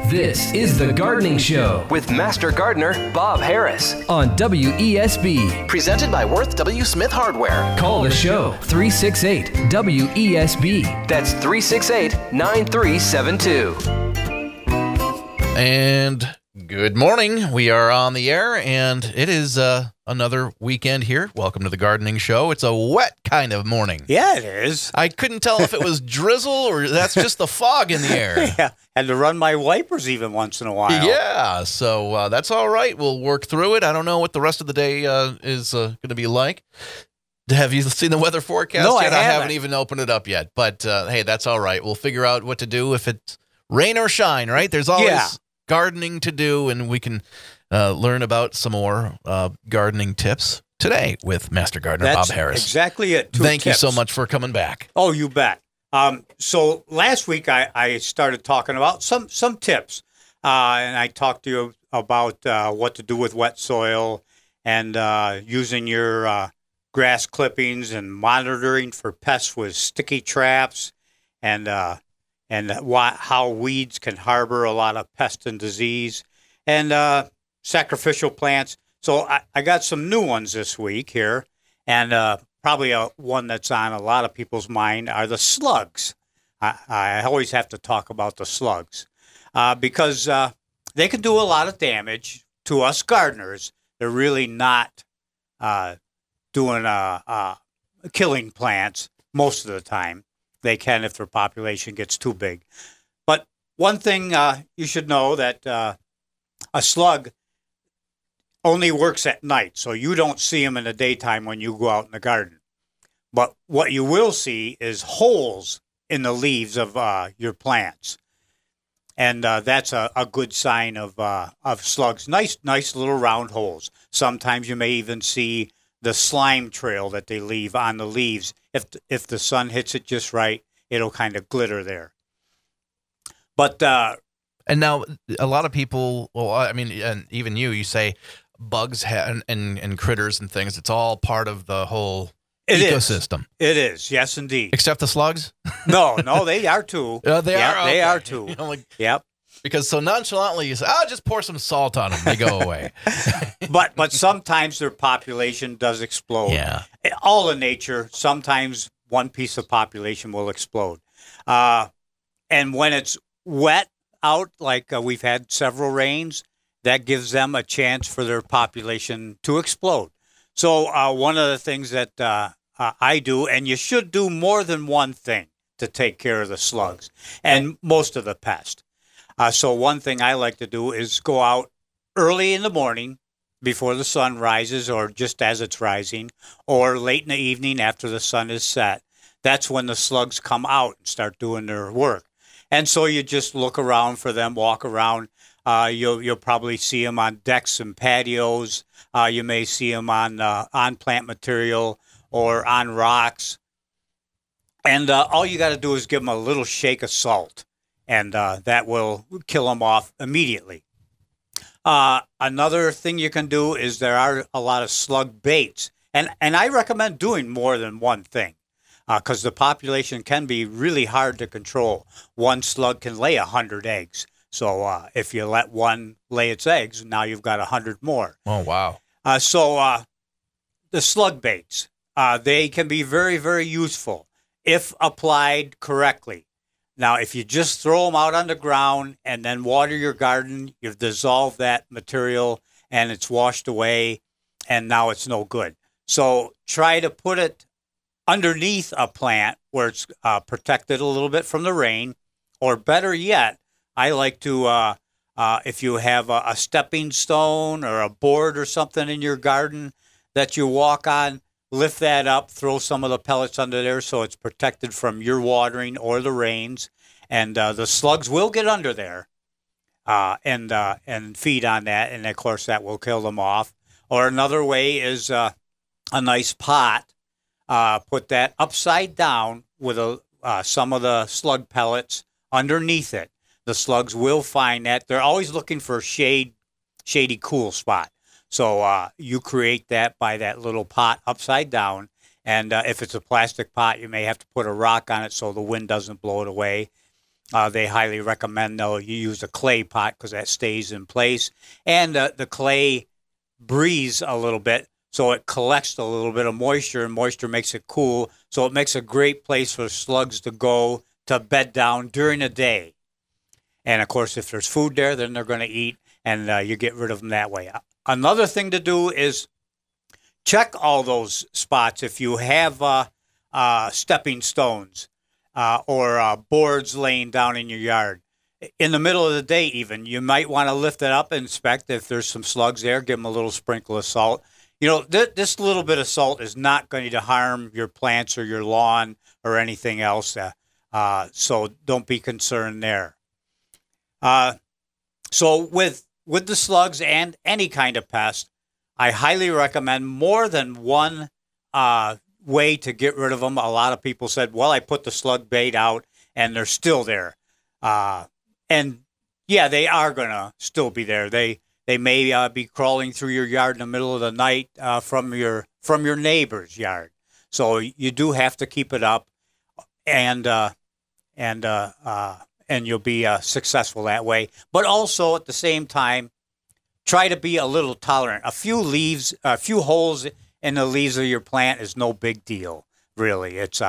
This is The Gardening Show with Master Gardener Bob Harris on WESB. Presented by Worth W. Smith Hardware. Call the show 368-WESB. That's 368-9372. And good morning. We are on the air, and it is another weekend here. Welcome to The Gardening Show. It's a wet kind of morning. Yeah, it is. I couldn't tell if it was drizzle or that's just the fog in the air. Yeah, had to run my wipers even once in a while. Yeah, so that's all right. We'll work through it. I don't know what the rest of the day is going to be like. Have you seen the weather forecast No, yet? I haven't even opened it up yet. But, hey, that's all right. We'll figure out what to do if it's rain or shine, right? There's always gardening to do, and we can learn about some more gardening tips today with Master Gardener Bob Harris. Exactly it. Thank you so much for coming back. Oh, you bet. So last week I started talking about some tips, and I talked to you about what to do with wet soil and using your grass clippings and monitoring for pests with sticky traps and how weeds can harbor a lot of pest and disease and sacrificial plants. So I got some new ones this week here, and probably one that's on a lot of people's mind are the slugs. I always have to talk about the slugs because they can do a lot of damage to us gardeners. They're really not doing killing plants most of the time. They can if their population gets too big. But one thing you should know that a slug only works at night, so you don't see them in the daytime when you go out in the garden. But what you will see is holes in the leaves of your plants. And that's a good sign of slugs. Nice little round holes. Sometimes you may even see the slime trail that they leave on the leaves. If the sun hits it just right, it'll kind of glitter there. But and now a lot of people, well, I mean, and even you say bugs and critters and things. It's all part of the whole ecosystem. It is, yes, indeed. Except the slugs? No, they are too. They are. Okay. They are too. Yep. Because so nonchalantly you say, just pour some salt on them. They go away. But sometimes their population does explode. Yeah. All in nature, sometimes one piece of population will explode. And when it's wet out, like we've had several rains, that gives them a chance for their population to explode. So one of the things that I do, and you should do more than one thing to take care of the slugs and most of the pests. So one thing I like to do is go out early in the morning before the sun rises or just as it's rising, or late in the evening after the sun is set. That's when the slugs come out and start doing their work. And so you just look around for them, walk around. You'll probably see them on decks and patios. You may see them on plant material or on rocks. And all you got to do is give them a little shake of salt, and that will kill them off immediately. Another thing you can do is there are a lot of slug baits, and I recommend doing more than one thing because the population can be really hard to control. One slug can lay 100 eggs. So if you let one lay its eggs, now you've got 100 more. Oh, wow. So the slug baits, they can be very, very useful if applied correctly. Now, if you just throw them out on the ground and then water your garden, you've dissolved that material and it's washed away, and now it's no good. So try to put it underneath a plant where it's protected a little bit from the rain, or better yet, I like to, if you have a stepping stone or a board or something in your garden that you walk on, lift that up, throw some of the pellets under there so it's protected from your watering or the rains, and the slugs will get under there and feed on that, and of course that will kill them off. Or another way is a nice pot. Put that upside down with some of the slug pellets underneath it. The slugs will find that. They're always looking for a shady, cool spot. So you create that by that little pot upside down. And if it's a plastic pot, you may have to put a rock on it so the wind doesn't blow it away. They highly recommend, though, you use a clay pot because that stays in place. And the clay breathes a little bit, so it collects a little bit of moisture, and moisture makes it cool. So it makes a great place for slugs to go to bed down during the day. And, of course, if there's food there, then they're going to eat, and you get rid of them that way. Another thing to do is check all those spots. If you have stepping stones or boards laying down in your yard, in the middle of the day even, you might want to lift it up and inspect. If there's some slugs there, give them a little sprinkle of salt. This little bit of salt is not going to harm your plants or your lawn or anything else, so don't be concerned there. So with the slugs and any kind of pest, I highly recommend more than one way to get rid of them. A lot of people said, well, I put the slug bait out and they're still there. And yeah, they are going to still be there. They may be crawling through your yard in the middle of the night from your neighbor's yard. So you do have to keep it up, and you'll be successful that way. But also at the same time, try to be a little tolerant. A few holes in the leaves of your plant is no big deal, really. It's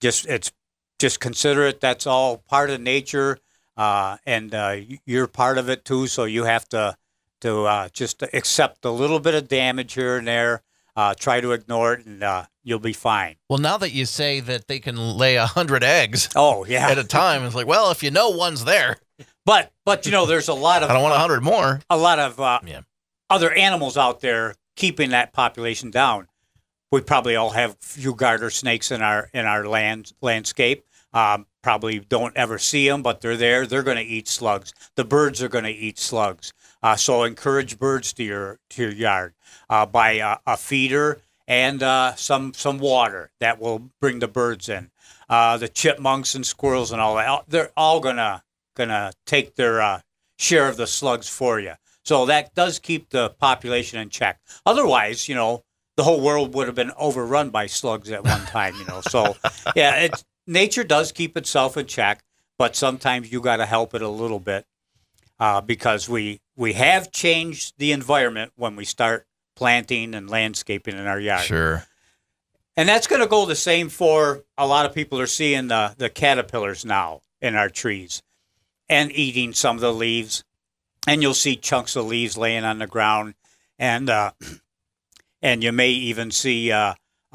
just consider it. That's all part of nature, and you're part of it too. So you have to just accept a little bit of damage here and there. Try to ignore it, and you'll be fine. Well, now that you say that they can lay 100 eggs at a time, it's like, well, if you know one's there. But there's a lot of... I don't want 100 more. A lot of other animals out there keeping that population down. We probably all have a few garter snakes in our landscape. Probably don't ever see them, but they're there. They're going to eat slugs. The birds are going to eat slugs. So encourage birds to your yard. Buy a feeder and some water that will bring the birds in. The chipmunks and squirrels and all that, they're all gonna take their share of the slugs for you. So that does keep the population in check. Otherwise, the whole world would have been overrun by slugs at one time. So yeah, nature does keep itself in check, but sometimes you got to help it a little bit because we have changed the environment when we start planting and landscaping in our yard. Sure. And that's going to go the same for a lot of people are seeing the caterpillars now in our trees and eating some of the leaves. And you'll see chunks of leaves laying on the ground. And you may even see that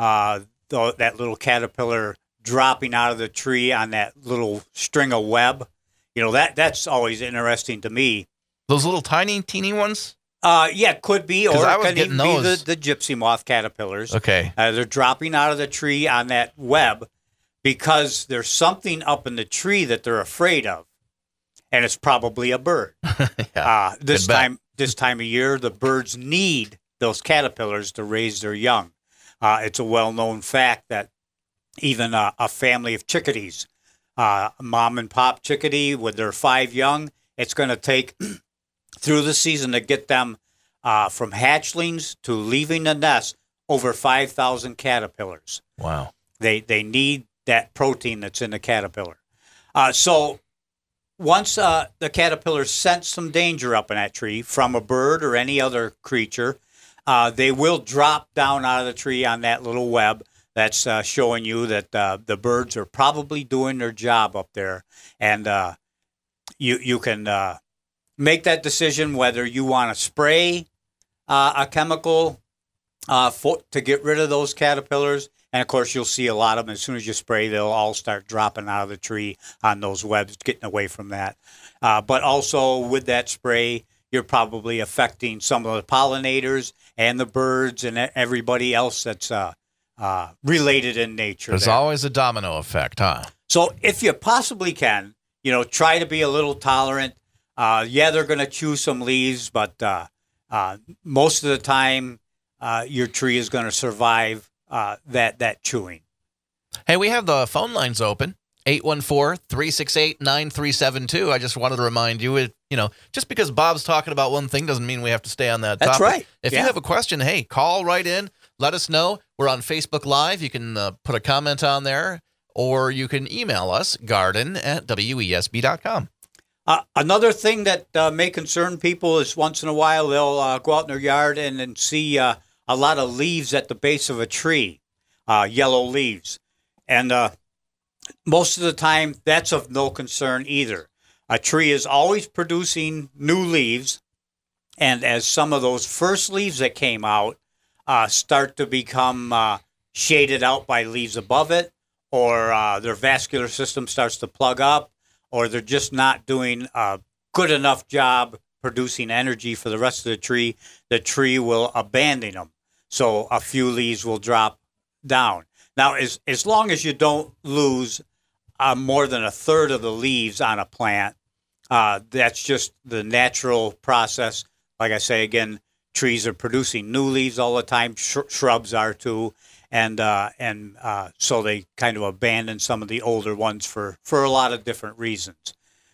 little caterpillar dropping out of the tree on that little string of web. That's always interesting to me. Those little tiny, teeny ones? Yeah, could be, or it could even be the gypsy moth caterpillars. Okay. They're dropping out of the tree on that web because there's something up in the tree that they're afraid of, and it's probably a bird. This time of year, the birds need those caterpillars to raise their young. It's a well-known fact that even a family of chickadees, mom and pop chickadee with their 5 young, it's going to take through the season to get them from hatchlings to leaving the nest over 5,000 caterpillars. Wow. They need that protein that's in the caterpillar. So once the caterpillar sense some danger up in that tree from a bird or any other creature, they will drop down out of the tree on that little web that's showing you that the birds are probably doing their job up there. And you can make that decision whether you want to spray a chemical to get rid of those caterpillars. And, of course, you'll see a lot of them. As soon as you spray, they'll all start dropping out of the tree on those webs, getting away from that. But also with that spray, you're probably affecting some of the pollinators and the birds and everybody else that's related in nature. There's always a domino effect, huh? So if you possibly can, try to be a little tolerant. They're going to chew some leaves, but most of the time, your tree is going to survive that chewing. Hey, we have the phone lines open, 814-368-9372. I just wanted to remind you, just because Bob's talking about one thing doesn't mean we have to stay on that topic. That's right. If you have a question, hey, call right in. Let us know. We're on Facebook Live. You can put a comment on there. or you can email us, garden@wesb.com. Another thing that may concern people is once in a while they'll go out in their yard and see a lot of leaves at the base of a tree, yellow leaves. And most of the time, that's of no concern either. A tree is always producing new leaves, and as some of those first leaves that came out start to become shaded out by leaves above it, or their vascular system starts to plug up, or they're just not doing a good enough job producing energy for the rest of the tree will abandon them. So a few leaves will drop down. Now, as long as you don't lose more than a third of the leaves on a plant, that's just the natural process. Like I say, again, trees are producing new leaves all the time. Shrubs are too. And so they kind of abandon some of the older ones for a lot of different reasons.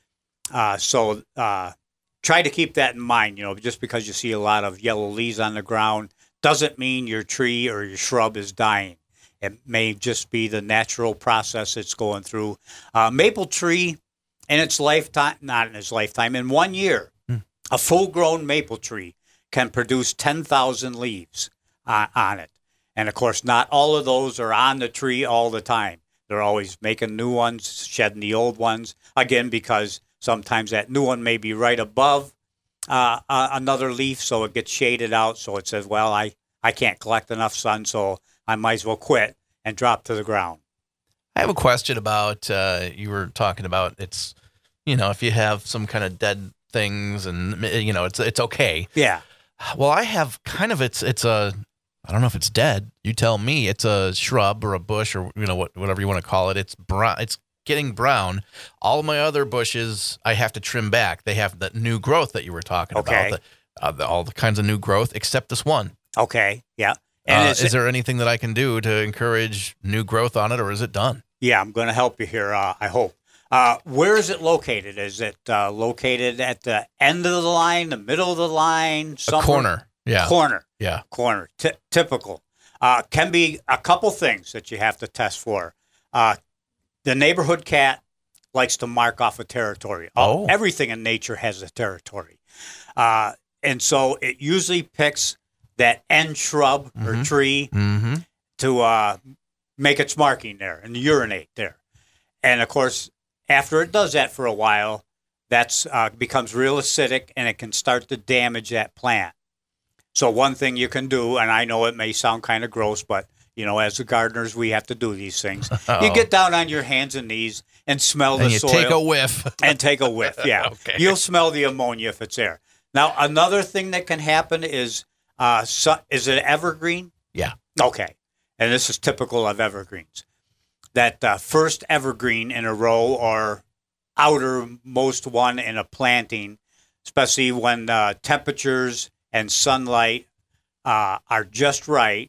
So try to keep that in mind. Just because you see a lot of yellow leaves on the ground doesn't mean your tree or your shrub is dying. It may just be the natural process it's going through. Maple tree in its lifetime, not in its lifetime, in 1 year, a full-grown maple tree can produce 10,000 leaves on it. And, of course, not all of those are on the tree all the time. They're always making new ones, shedding the old ones, again, because sometimes that new one may be right above another leaf, so it gets shaded out. So it says, well, I can't collect enough sun, so I might as well quit and drop to the ground. I have a question about, you were talking about it's, if you have some kind of dead things and, it's okay. Yeah. Well, I have kind of, it's a, I don't know if it's dead. You tell me. It's a shrub or a bush or, whatever you want to call it. It's brown. It's getting brown. All my other bushes, I have to trim back. They have that new growth that you were talking about. All the kinds of new growth, except this one. Okay. Yeah. And is there anything that I can do to encourage new growth on it, or is it done? Yeah, I'm going to help you here, I hope. Where is it located? Is it located at the end of the line, the middle of the line? A corner. Yeah. Corner. Yeah. Corner. Typical. Can be a couple things that you have to test for. The neighborhood cat likes to mark off a territory. Everything in nature has a territory. And so it usually picks that end shrub or tree to make its marking there and urinate there. And, of course, after it does that for a while, that becomes real acidic and it can start to damage that plant. So one thing you can do, and I know it may sound kind of gross, but, as the gardeners, we have to do these things. You get down on your hands and knees and smell the soil. And you take a whiff. And take a whiff, yeah. Okay. You'll smell the ammonia if it's there. Now, another thing that can happen is it evergreen? Yeah. Okay. And this is typical of evergreens. That first evergreen in a row or outermost one in a planting, especially when temperatures and sunlight are just right,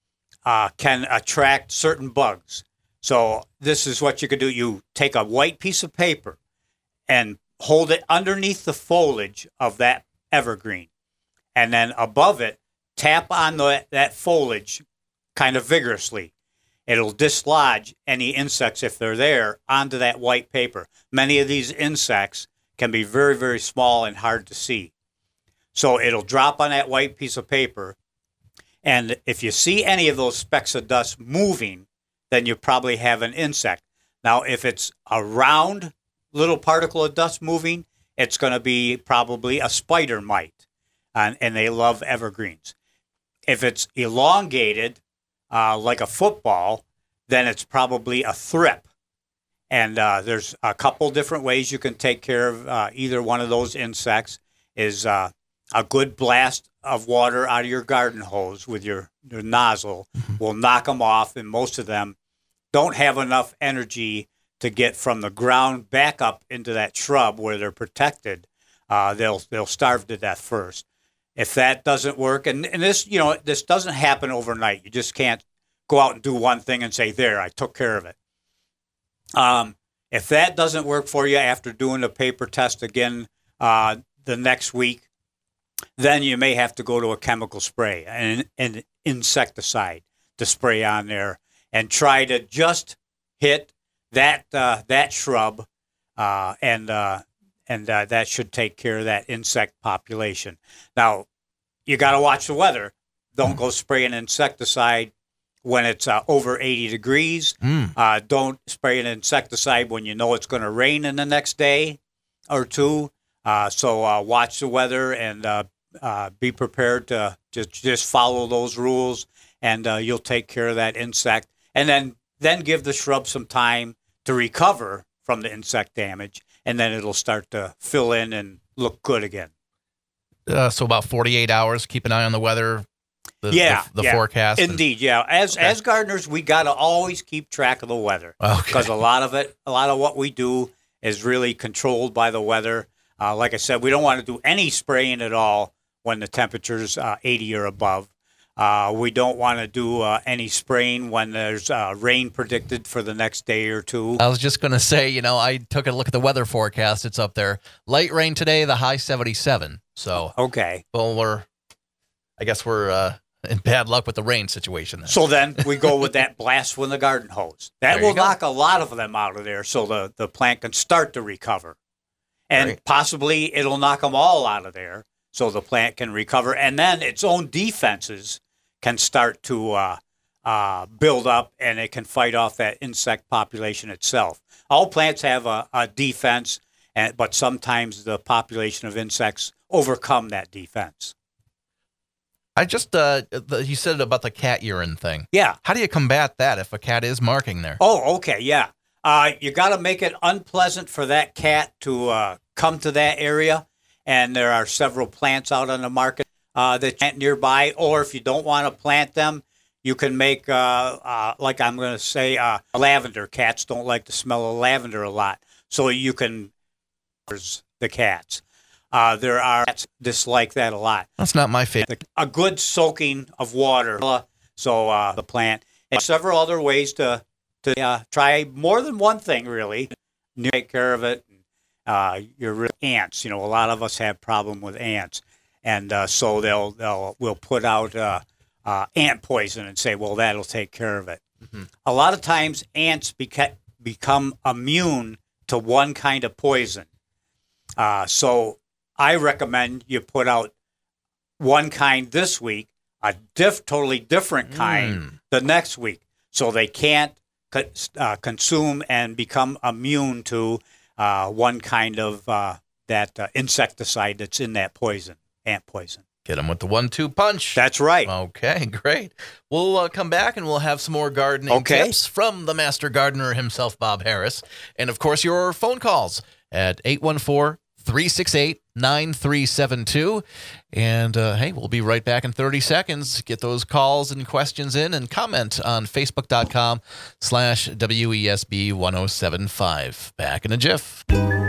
can attract certain bugs. So this is what you could do. You take a white piece of paper and hold it underneath the foliage of that evergreen. And then above it, tap on that foliage kind of vigorously. It'll dislodge any insects, if they're there, onto that white paper. Many of these insects can be very, very small and hard to see. So it'll drop on that white piece of paper. And if you see any of those specks of dust moving, then you probably have an insect. Now, if it's a round little particle of dust moving, it's going to be probably a spider mite. And they love evergreens. If it's elongated, like a football, then it's probably a thrip. And there's a couple different ways you can take care of either one of those insects. Is a good blast of water out of your garden hose with your nozzle will knock them off, and most of them don't have enough energy to get from the ground back up into that shrub where they're protected. They'll starve to death first. If that doesn't work, and this, this doesn't happen overnight. You just can't go out and do one thing and say, there, I took care of it. If that doesn't work for you after doing the paper test again the next week, then you may have to go to a chemical spray, an insecticide to spray on there and try to just hit that shrub, and that should take care of that insect population. Now, you got to watch the weather. Don't go spraying insecticide when it's over 80 degrees. Don't spray an insecticide when you know it's going to rain in the next day or two. So watch the weather and be prepared to just follow those rules, and you'll take care of that insect. And then give the shrub some time to recover from the insect damage, and then it'll start to fill in and look good again. So about 48 hours, keep an eye on the weather, the forecast. Indeed, yeah. As gardeners, we got to always keep track of the weather, because a lot of what we do is really controlled by the weather. Like I said, we don't want to do any spraying at all when the temperature's 80 or above. We don't want to do any spraying when there's rain predicted for the next day or two. I was just going to say, I took a look at the weather forecast. It's up there. Light rain today, the high 77. So, okay. Well, I guess we're in bad luck with the rain situation then. So then we go with that blast from the garden hose. That will knock a lot of them out of there so the plant can start to recover. And possibly it'll knock them all out of there so the plant can recover. And then its own defenses can start to build up, and it can fight off that insect population itself. All plants have a defense, but sometimes the population of insects overcome that defense. I just, you said about the cat urine thing. Yeah. How do you combat that if a cat is marking there? Oh, okay, yeah. You got to make it unpleasant for that cat to come to that area, and there are several plants out on the market that plant nearby, or if you don't want to plant them, you can make, like I'm going to say, lavender. Cats don't like the smell of lavender a lot, so you can the cats. There are cats dislike that a lot. That's not my favorite. A good soaking of water, so the plant, and several other ways to try more than one thing, really. Take care of it. Your ants, a lot of us have problem with ants. And so we'll put out ant poison and say, well, that'll take care of it. Mm-hmm. A lot of times ants become immune to one kind of poison. So I recommend you put out one kind this week, a totally different kind the next week, so they can't consume and become immune to one kind of that insecticide that's in that poison. Ant poison. Get them with the 1-2 punch. That's right. Okay, great. We'll come back and we'll have some more gardening tips from the master gardener himself, Bob Harris. And, of course, your phone calls at 814-368-9372. And, hey, we'll be right back in 30 seconds. Get those calls and questions in and comment on Facebook.com/WESB1075. Back in a jiff.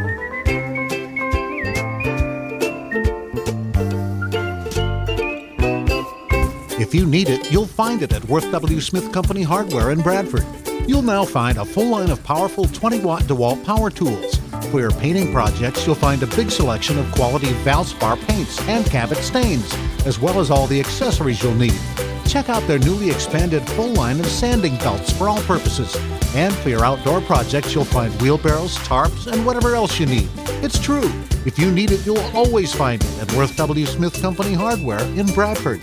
If you need it, you'll find it at Worth W. Smith Company Hardware in Bradford. You'll now find a full line of powerful 20-watt DeWalt power tools. For your painting projects, you'll find a big selection of quality Valspar paints and Cabot stains, as well as all the accessories you'll need. Check out their newly expanded full line of sanding belts for all purposes. And for your outdoor projects, you'll find wheelbarrows, tarps, and whatever else you need. It's true. If you need it, you'll always find it at Worth W. Smith Company Hardware in Bradford.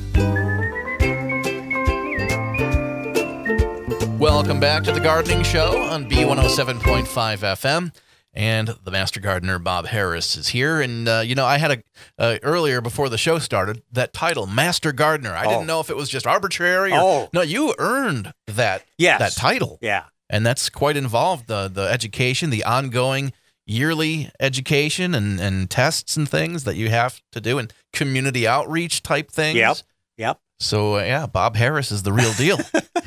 Welcome back to the Gardening Show on B107.5 FM. And the Master Gardener, Bob Harris, is here. And, I had earlier before the show started, that title, Master Gardener. I didn't know if it was just arbitrary or... No, you earned that title. Yeah. And that's quite involved, the education, the ongoing yearly education and tests and things that you have to do, and community outreach type things. Yep. So, Bob Harris is the real deal.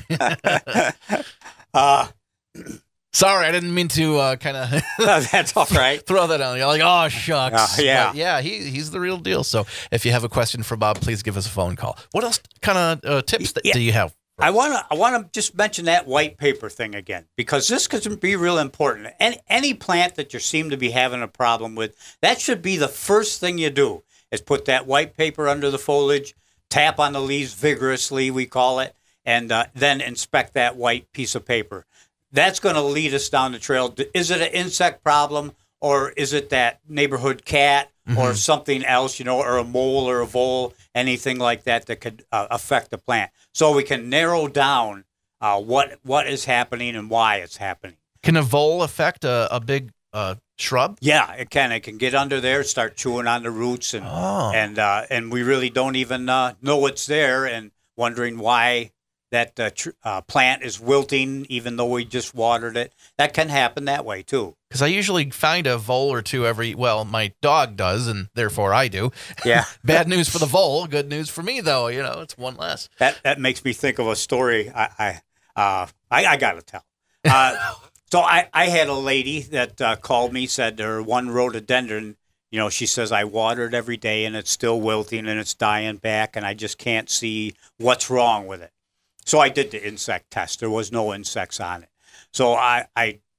Sorry, I didn't mean to kind of... That's all right. Throw that on you. Like, oh, shucks. Yeah. But he's the real deal. So if you have a question for Bob, please give us a phone call. What else kind of tips do you have? I want to just mention that white paper thing again, because this could be real important. Any plant that you seem to be having a problem with, that should be the first thing you do, is put that white paper under the foliage, tap on the leaves vigorously, we call it, and then inspect that white piece of paper. that's going to lead us down the trail. Is it an insect problem, or is it that neighborhood cat, or something else, or a mole or a vole, anything like that could affect the plant? So we can narrow down what is happening and why it's happening. Can a vole affect a big shrub? Yeah, it can. It can get under there, start chewing on the roots, and we really don't even know it's there, and wondering why that plant is wilting, even though we just watered it. That can happen that way too. Because I usually find a vole or two my dog does, and therefore I do. Yeah. Bad news for the vole, good news for me, though. It's one less. That makes me think of a story I got to tell. So I had a lady that called me, said her one rhododendron, she says, I water it every day and it's still wilting and it's dying back and I just can't see what's wrong with it. So I did the insect test. There was no insects on it. So I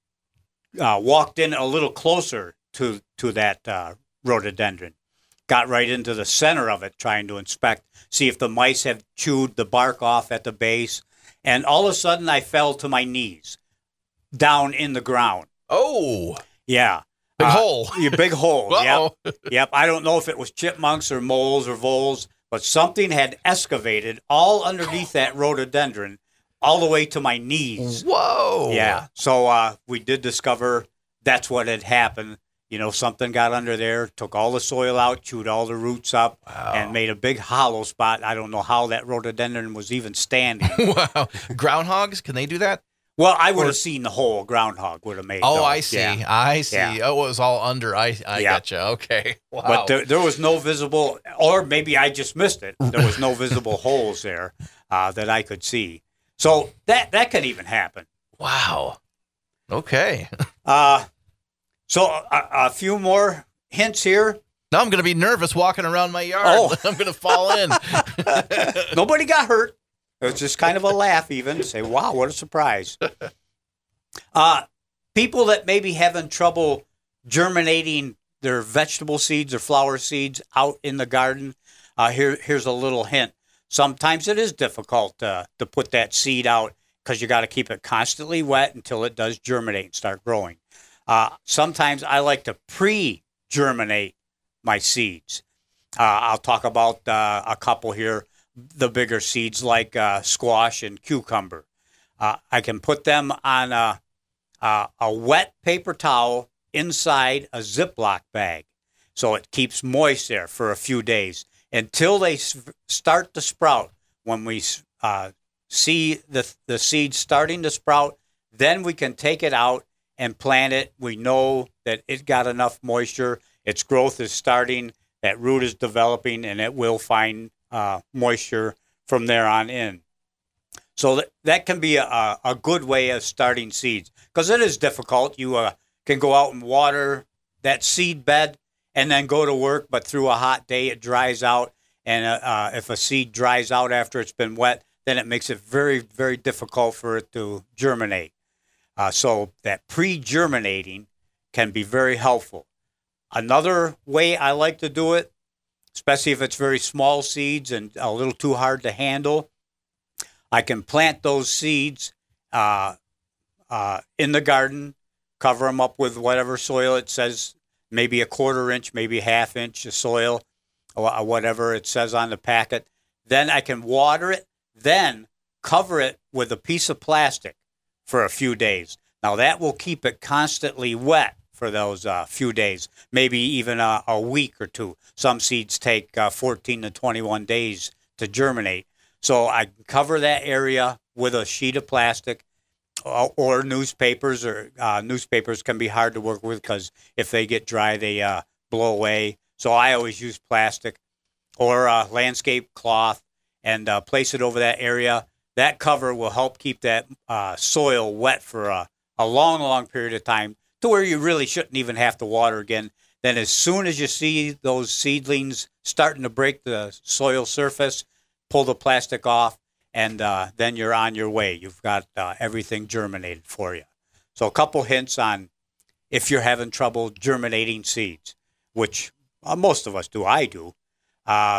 walked in a little closer to that rhododendron, got right into the center of it, trying to inspect, see if the mice have chewed the bark off at the base. And all of a sudden I fell to my knees down in the ground. Oh. Yeah. Big hole. Yeah, big hole. Uh-oh. Yep. I don't know if it was chipmunks or moles or voles, but something had excavated all underneath that rhododendron all the way to my knees. Whoa. Yeah. So we did discover that's what had happened. Something got under there, took all the soil out, chewed all the roots up, and made a big hollow spot. I don't know how that rhododendron was even standing. Wow. Groundhogs, can they do that? Well, I would have seen the hole. Groundhog would have made. Oh, those. I see. Yeah. I see. Yeah. Oh, it was all under. I gotcha. Okay. Wow. But there was no visible, or maybe I just missed it. There was no visible holes there that I could see. So that could even happen. Wow. Okay. So a few more hints here. Now I'm going to be nervous walking around my yard. Oh. I'm going to fall in. Nobody got hurt. It was just kind of a laugh even. Say, wow, what a surprise. People that may be having trouble germinating their vegetable seeds or flower seeds out in the garden, here's a little hint. Sometimes it is difficult to put that seed out because you got to keep it constantly wet until it does germinate and start growing. Sometimes I like to pre-germinate my seeds. I'll talk about a couple here. The bigger seeds like squash and cucumber. I can put them on a wet paper towel inside a Ziploc bag, so it keeps moist there for a few days until they start to sprout. When we see the seeds starting to sprout, then we can take it out and plant it. We know that it got enough moisture, its growth is starting, that root is developing, and it will find moisture from there on in. So that can be a good way of starting seeds, because it is difficult. You can go out and water that seed bed and then go to work, but through a hot day it dries out. And if a seed dries out after it's been wet, then it makes it very, very difficult for it to germinate. So that pre-germinating can be very helpful. Another way I like to do it, especially if it's very small seeds and a little too hard to handle, I can plant those seeds in the garden, cover them up with whatever soil it says, maybe a 1/4 inch, maybe 1/2 inch of soil, or whatever it says on the packet. Then I can water it, then cover it with a piece of plastic for a few days. Now that will keep it constantly wet for those few days, maybe even a week or two. Some seeds take 14 to 21 days to germinate. So I cover that area with a sheet of plastic or newspapers, or newspapers can be hard to work with because if they get dry, they blow away. So I always use plastic or landscape cloth and place it over that area. That cover will help keep that soil wet for a long, long period of time, to where you really shouldn't even have to water again. Then as soon as you see those seedlings starting to break the soil surface, pull the plastic off, and then you're on your way. You've got everything germinated for you. So a couple hints on if you're having trouble germinating seeds, which most of us do. I do.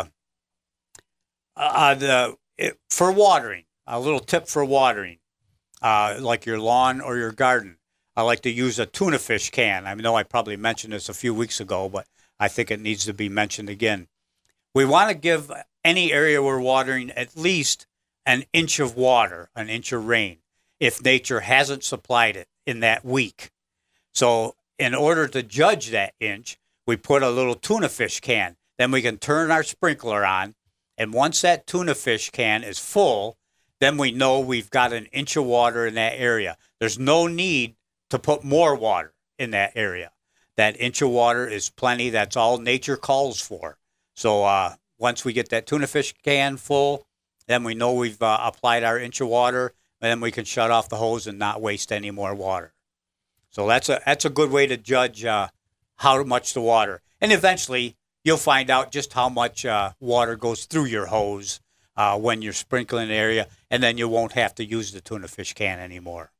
For watering, a little tip for watering. like your lawn or your garden. I like to use a tuna fish can. I know I probably mentioned this a few weeks ago, but I think it needs to be mentioned again. We want to give any area we're watering at least an inch of water, an inch of rain, if nature hasn't supplied it in that week. So in order to judge that inch, we put a little tuna fish can. Then we can turn our sprinkler on, and once that tuna fish can is full, then we know we've got an inch of water in that area. There's no need to put more water in that area. That inch of water is plenty. That's all nature calls for. So once we get that tuna fish can full, then we know we've applied our inch of water, and then we can shut off the hose and not waste any more water. So that's a good way to judge how much to water. And eventually, you'll find out just how much water goes through your hose when you're sprinkling the area, and then you won't have to use the tuna fish can anymore.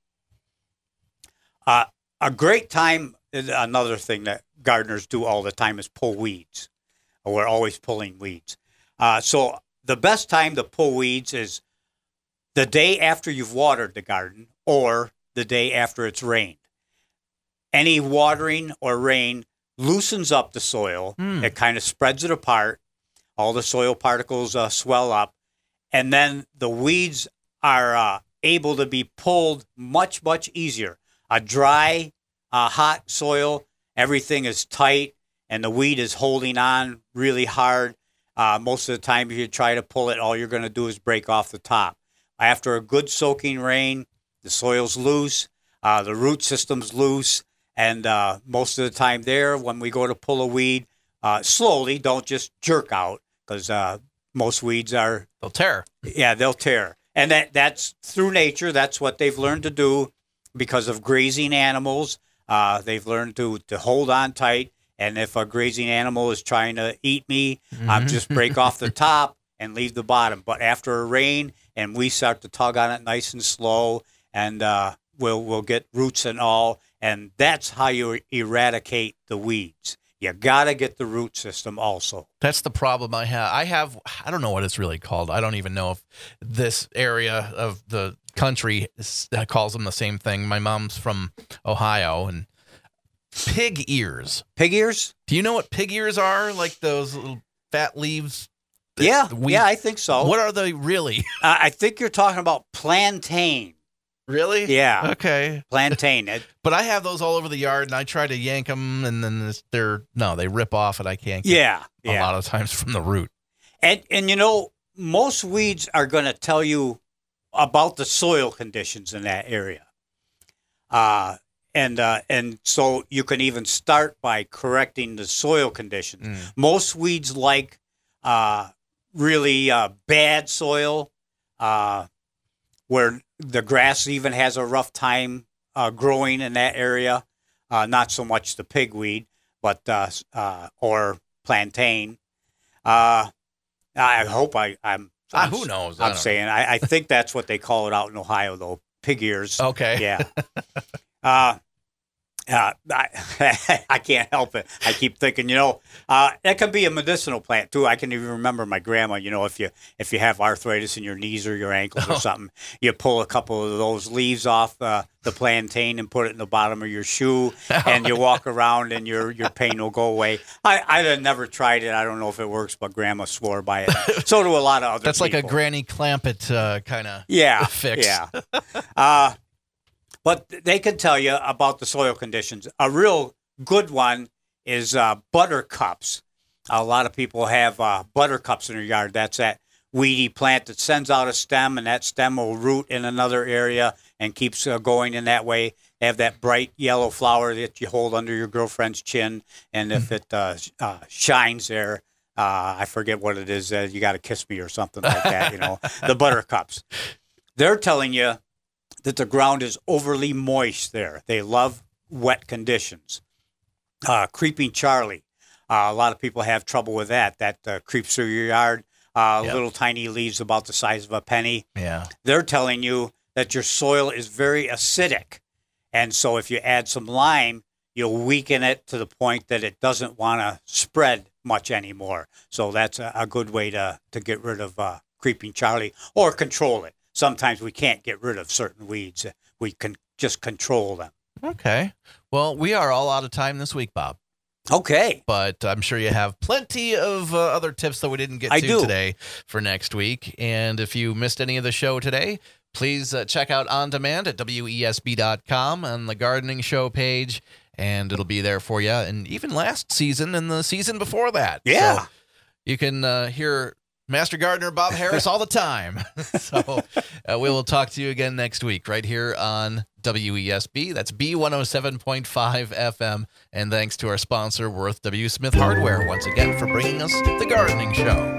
A great time, another thing that gardeners do all the time is pull weeds. We're always pulling weeds. So the best time to pull weeds is the day after you've watered the garden or the day after it's rained. Any watering or rain loosens up the soil. It kind of spreads it apart. All the soil particles swell up. And then the weeds are able to be pulled much, much easier. A dry, hot soil, everything is tight, and the weed is holding on really hard. Most of the time, if you try to pull it, all you're going to do is break off the top. After a good soaking rain, the soil's loose, the root system's loose, and most of the time there, when we go to pull a weed, slowly, don't just jerk out, because most weeds are... They'll tear. Yeah, they'll tear. And that's through nature. That's what they've learned to do because of grazing animals. They've learned to hold on tight. And if a grazing animal is trying to eat me, just break off the top and leave the bottom. But after a rain, and we start to tug on it nice and slow, and we'll get roots and all. And that's how you eradicate the weeds. You got to get the root system also. That's the problem I have. I don't know what it's really called. I don't even know if this area of the country calls them the same thing. My mom's from Ohio, and pig ears. Pig ears? Do you know what pig ears are? Like those little fat leaves? Yeah, I think so. What are they really? I think you're talking about plantain. Really? Yeah. Okay. Plantain. But I have those all over the yard, and I try to yank them, and then they rip off, and I can't get a lot of times from the root. And you know, most weeds are going to tell you about the soil conditions in that area. And so you can even start by correcting the soil conditions. Most weeds like really bad soil, where the grass even has a rough time growing in that area. Not so much the pigweed, but or plantain. I hope I'm who knows? I'm saying I think that's what they call it out in Ohio, though. Pig ears. Okay. Yeah. I can't help it. I keep thinking, that could be a medicinal plant too. I can even remember my grandma. If you have arthritis in your knees or your ankles or something, you pull a couple of those leaves off the plantain and put it in the bottom of your shoe, and you walk around, and your pain will go away. I had never tried it. I don't know if it works, but Grandma swore by it. So do a lot of other. That's people. like a Granny Clampett kind of fix. Yeah. But they can tell you about the soil conditions. A real good one is buttercups. A lot of people have buttercups in their yard. That's that weedy plant that sends out a stem, and that stem will root in another area and keeps going in that way. They have that bright yellow flower that you hold under your girlfriend's chin, and if it shines there, I forget what it is. You got to kiss me or something like that. The buttercups. They're telling you that the ground is overly moist there. They love wet conditions. Creeping Charlie. A lot of people have trouble with that. That creeps through your yard. Little tiny leaves about the size of a penny. Yeah. They're telling you that your soil is very acidic. And so if you add some lime, you'll weaken it to the point that it doesn't want to spread much anymore. So that's a good way to get rid of Creeping Charlie, or control it. sometimes we can't get rid of certain weeds. We can just control them. Okay. Well, we are all out of time this week, Bob. Okay. But I'm sure you have plenty of other tips that we didn't get to today for next week. And if you missed any of the show today, please check out On Demand at WESB.com on the Gardening Show page, and it'll be there for you. And even last season and the season before that. Yeah. So you can hear Master Gardener Bob Harris all the time. So we will talk to you again next week right here on WESB. That's B107.5 FM. And thanks to our sponsor, Worth W. Smith Hardware, once again for bringing us the Gardening Show.